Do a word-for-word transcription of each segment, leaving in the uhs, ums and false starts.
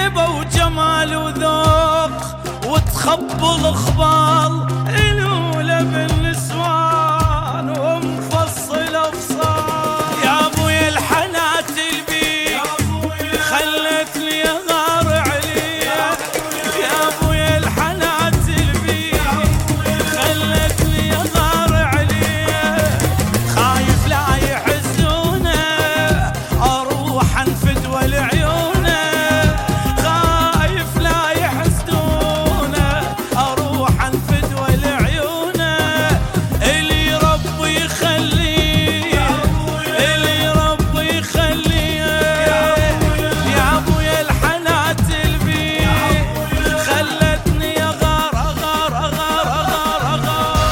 هيبة وجمال وذوق وتخبل اخبال الولى بالنسوان ومفصل افصال. يا ابويا الحنات البيت خلتني اغار عليك، يا ابويا الحنات البيت خلتني اغار عليك. خايف لا يحزونه اروح انفد والعيونه، خايف لا يحسدونه اروح انفد والعيونه. اللي ربي يخليه اللي ربي يخليه يا ابويا الحنات البيت خلتني اغار اغار اغار اغار اغار.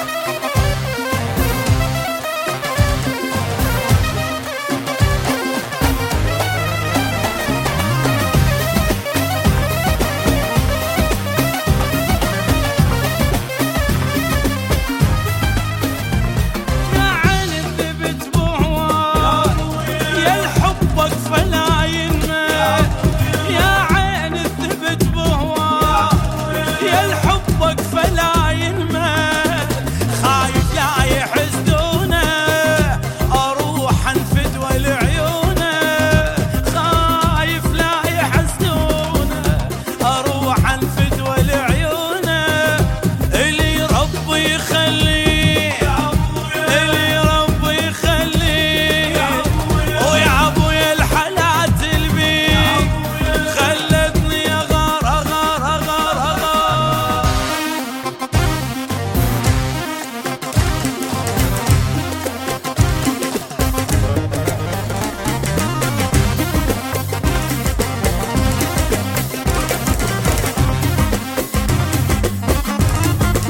يا عين الذبت بهواك يا الحبك فلا ينمل، يا عين الذبت بهواك يا الحبك فلا ينمل. خايف لا يحسدونه اروح انفد والعيونه، خايف لا يحسدونه اروح انفد والعيونه. اللي ربي يخليه اللي ربي يخليه ويا ابويا الحنات البيت خلتني اغار اغار اغار اغار.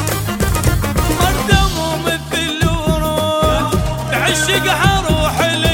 مردم ومثل الورود تعشقها روح